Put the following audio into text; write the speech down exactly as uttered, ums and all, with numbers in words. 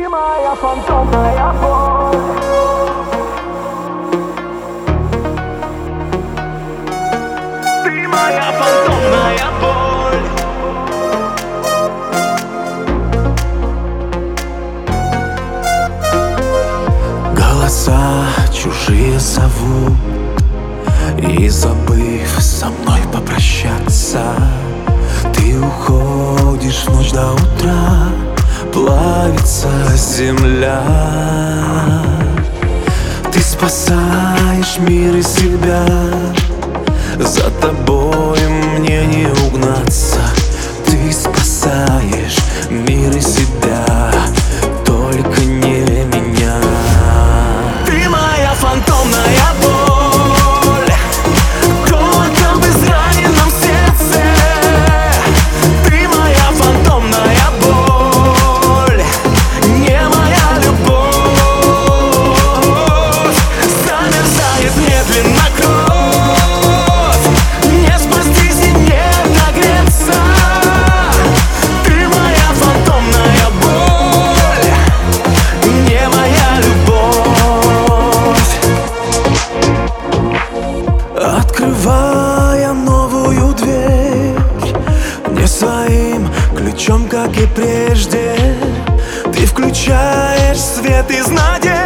Ты моя фантомная боль. Ты моя фантомная боль. Голоса чужие зовут, и забыв со мной попрощаться, ты уходишь в ночь до утра. Плавится земля. Ты спасаешь мир и себя. За тобой мне не угнаться. Ты спасаешь мир и себя, только не меня. Ты моя фантомная боль, колокол в израненном сердце. Ты моя фантомная боль, не моя любовь. Замерзает медленно кровь, не спастись и не нагреться. Ты моя фантомная боль, не моя любовь. Открывая новую дверь, не своим ключом, как и прежде, ты включаешь свет из надежд.